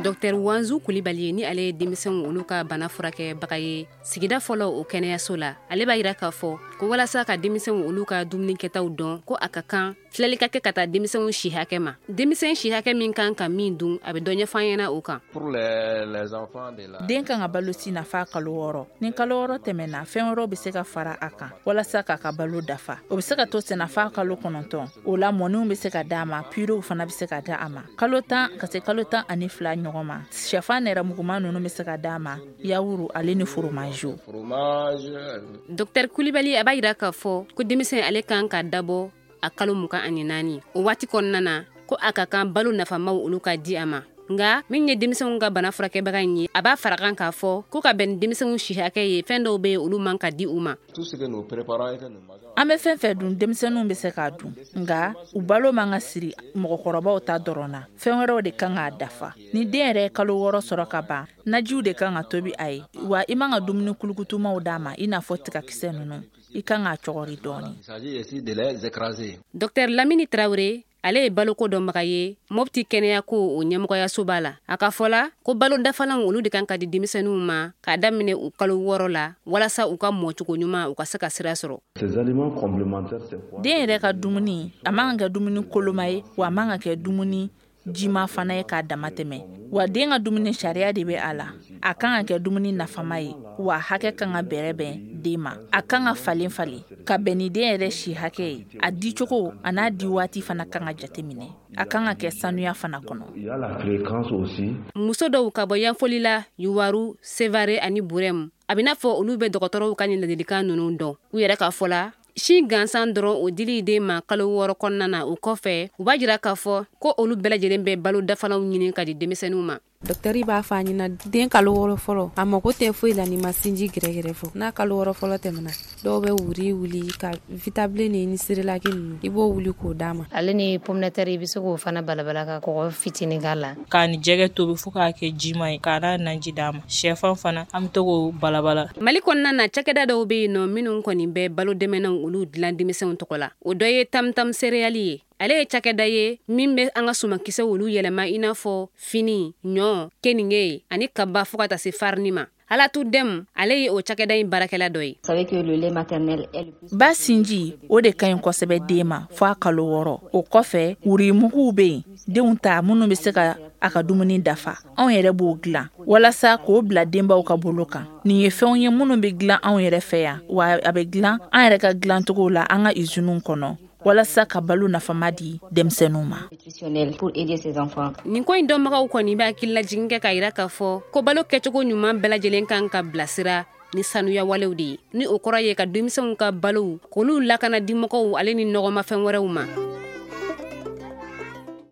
Dr Wanzu Kulibali ni ale denmisɛnw olu ka bana furakɛbaga ye sigida fɔlɔ o kɛnɛyaso la. Ale b'a yira k'a fɔ ko walasa ka denmisɛnw olu ka dumunikɛtaw dɔn ko a ka kan filɛli ka kɛ ka taa denmisɛnw si hakɛ ma. Denmisɛn si hakɛ min kan ka min dun a bɛ dɔ ɲɛfɔ an ɲɛna o kan. Den kan ka balo si nafa kalo 6. Ni kalo 6 tɛmɛna fɛn wɛrɛw bɛ se ka fara a kan walasa k'a ka balo dafa. O bɛ se ka to senafa kalo 9. O la mɔniw bɛ se ka d'a ma, pirew fana bɛ se ka d'a ma. Kalo 10 ka se kalo 12 ɲɔgɔn ma. Sɛfan nɛrɛmuguma ninnu bɛ se ka d'a ma, yawuru ale ni foromajo. Dr Kulibali a b'a yira k'a fɔ ko denmisɛn ale kan ka dabɔ a kalo 24. O waati kɔnɔna na ko a ka kan balo nafamaw olu ka di a ma. Nga min ye denmisɛnw ka bana furakɛbaga ye a b'a fara kan k'a fɔ ko ka bɛn denmisɛnw si hakɛ ye fɛn dɔw bɛ olu man ka di u ma. An bɛ fɛn fɛn dun denmisɛnninw bɛ se k'a dun nga u balo man ka siri mɔgɔkɔrɔbaw ta dɔrɔn na. Fɛn wɛrɛw de kan k'a dafa. Ni den yɛrɛ kalo 6 sɔrɔ ka ban najiw de kan ka tobi a ye wa i man ka dumuni kulukutumaw d'a ma i n'a fɔ tigakisɛ ninnu. I kan k'a cɔgɔri dɔɔni. Dr Lamini Traoré ale ye baloko dɔnbaga ye Mopti kɛnɛya ko o ɲɛmɔgɔyaso b'a la. A ka fɔla ko balo dafalan olu de kan ka di denmisɛnninw ma k'a daminɛ u kalo 6 la walasa u ka mɔcogo ɲuman u ka se ka sira sɔrɔ. Den yɛrɛ ka dumuni a man ka kɛ dumuni koloma ye wa a man ka kɛ dumuni jima fana ye k'a dama tɛmɛ. Wa den ka dumuni sariya de bɛ a la. A kan ka kɛ dumuni nafama ye wa hakɛ kan ka bɛrɛbɛn den ma. A kan ka falen falen ka bɛn ni den yɛrɛ si hakɛ ye. A di cogo a n'a di waati fana kan ka jateminɛ. A kan ka kɛ sanuya fana kɔnɔ. Muso dɔw ka bɔ yanfoli la Yuwaru, Sevare ani Burem. A bɛ n'a fɔ olu bɛ dɔgɔtɔrɔw ka nin ladilikan ninnu dɔn. U yɛrɛ ka fɔla si gansan dɔrɔn o dili den ma kalo 6 kɔnɔna na o kɔfɛ u b'a jira k'a fɔ ko olu bɛɛ lajɛlen bɛ balo dafalanw ɲini ka di denmisɛnninw ma. Dɔktɛri b'a fɔ a ɲɛna den kalo 6 fɔlɔ a mako tɛ foyi la ni ma sinji gɛrɛgɛrɛ fɔ. N'a kalo 6 fɔlɔ tɛmɛna dɔw bɛ wuli ka vitabile ni serilaki ninnu i b'o wuli k'o d'a ma. Ale ni pomnɛtɛri i bɛ se k'o fana balabala ka kɔgɔ fitinin k'a la. K'a ni jɛgɛ tobi fo k'a kɛ jima ye k'a n'a naji d'a ma. Sɛfan fana an bɛ to k'o balabala. Mali kɔnɔna na cakɛda dɔw bɛ yen nɔ minnu kɔni bɛ balo dɛmɛnanw olu dilan denmisɛnw tɔgɔ la. O dɔ ye tam-tam céréales ye. Ale ye cakɛda ye min bɛ an ka sumankisɛ olu yɛlɛma i n'a fɔ fini, ɲɔ, keninge ani kaba fo ka taa se farini ma. Alatu Dɛmu ale ye o cakɛda in baarakɛla dɔ ye. Ba sinji o de ka ɲi kosɛbɛ den ma fo a kalo 6. O kɔfɛ wurimuguw bɛ yen denw ta minnu bɛ se ka a ka dumuni dafa. Anw yɛrɛ b'o dilan walasa k'o bila denbaw ka bolo kan. Nin ye fɛnw ye minnu bɛ dilan anw yɛrɛ fɛ yan wa a bɛ dilan an yɛrɛ ka dilancogo la an ka usines kɔnɔ. Walasa ka balo nafama di denmisɛnninw ma. Nin ko in dɔnbagaw kɔni b'a hakili lajigin kɛ k'a yira k'a fɔ ko balo kɛcogo ɲuman bɛɛ lajɛlen kan ka bilasira ni sanuya walew de ye. Ni o kɔrɔ ye ka denmisɛnw ka balo k'olu lakana dimɔgɔw ale ni nɔgɔmafɛn wɛrɛw ma.